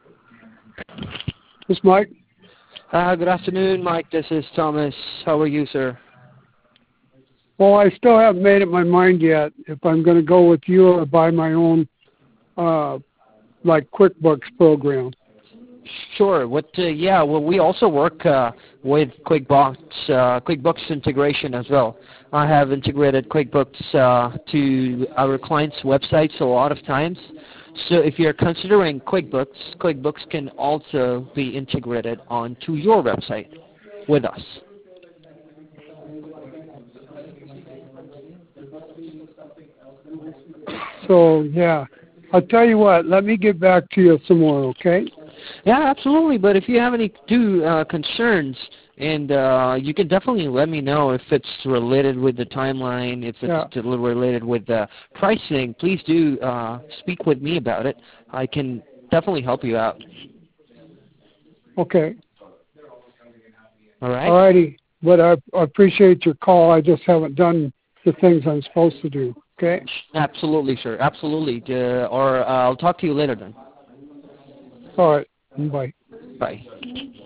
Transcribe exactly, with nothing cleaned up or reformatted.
This Mike? Uh, good afternoon, Mike. This is Thomas. How are you, sir? Well, I still haven't made up my mind yet if I'm going to go with you or buy my own, uh, like QuickBooks program. Sure. What? Uh, yeah. Well, we also work uh, with QuickBooks, uh, QuickBooks integration as well. I have integrated QuickBooks uh, to our clients' websites a lot of times. So if you're considering QuickBooks, QuickBooks can also be integrated onto your website with us. So, yeah. I'll tell you what, let me get back to you some more, okay? Yeah, absolutely. But if you have any two uh, concerns, and uh, you can definitely let me know if it's related with the timeline, if it's Yeah. related with the pricing, please do uh, speak with me about it. I can definitely help you out. Okay. All right? All righty. But I, I appreciate your call. I just haven't done the things I'm supposed to do, okay? Absolutely, sir. Absolutely. Uh, or uh, I'll talk to you later then. All right. Bye. Bye.